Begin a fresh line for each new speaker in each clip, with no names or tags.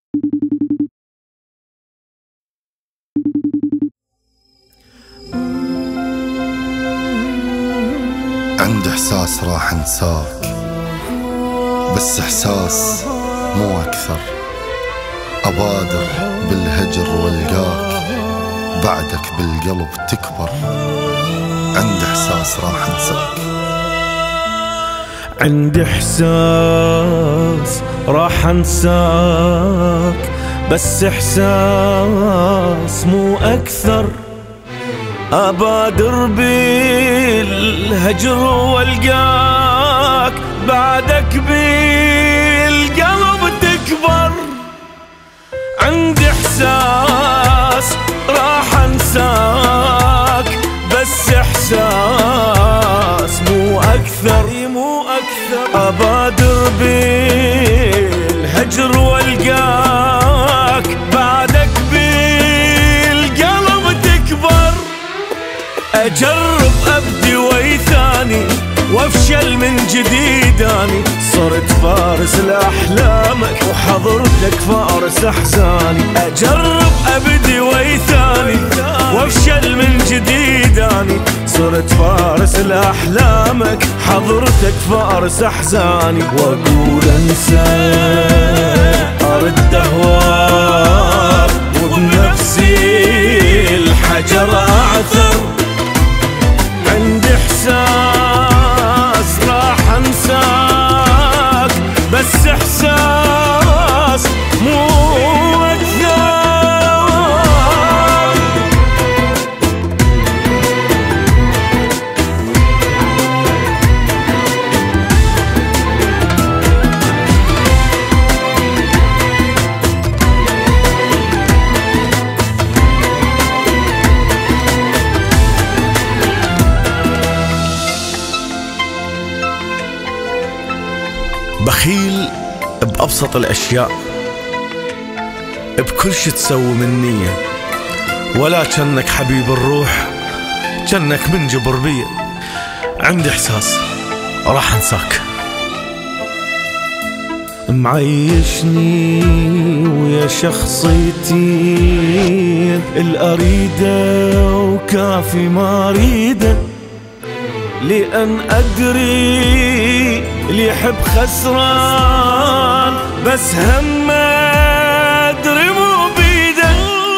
عندي إحساس راح انساك، بس إحساس مو أكثر. أبادر بالهجر والقاك، بعدك بالقلب تكبر. عندي إحساس راح انساك.
عندي إحساس راح انساك، بس إحساس مو أكثر. أبادر بالهجر والقاك، بعدك بالقلب تكبر. عندي إحساس راح انساك، بس إحساس مو أكثر. أبادر بالهجر والقاك، بعدك بالقلب تكبر. أجرب أبدي ويثاني وافشل من جديد. أني صرت فارس لأحلامك، وحضرتك فارس أحزاني. أجرب أبدي ويثاني وافشل من جديد. أني صرت فارس لأحلامك، حضرتك فارس أحزاني. وأقول أنسى أرد أهواك، وبنفسي الحجر أعثر. عندي إحساس راح أنساك، بس إحساس مو أكثر. بخيل بأبسط الأشياء، بكل شي تسوي من نية، ولا كأنك حبيب الروح، كأنك منجبر بيا. عندي إحساس راح أنساك. معيشني ويا شخصيتي الأريدة، وكافي ما أريده، لأن أدري اللي يحب خسران، بس هم أدري مو بيده.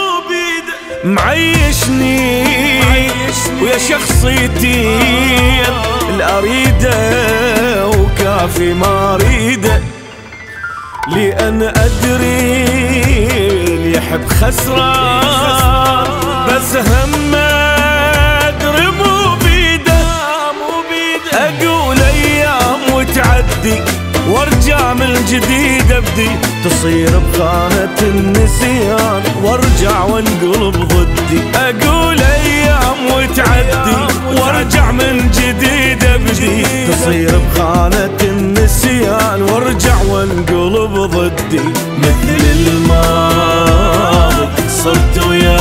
معيشني ويا شخصيتي الأريدة، وكافي ما أريده، لأن أدري اللي يحب خسران، بس هم أدري مو بيده. أقول أيام وتعدي، وارجع من جديد أبدي، تصير بخانة النسيان، وارجع وانقلب ضدي. أقول أيام وتعدي، وارجع من جديد أبدي، تصير بخانة النسيان، وارجع وانقلب ضدي. مثل الماضي صرت ويا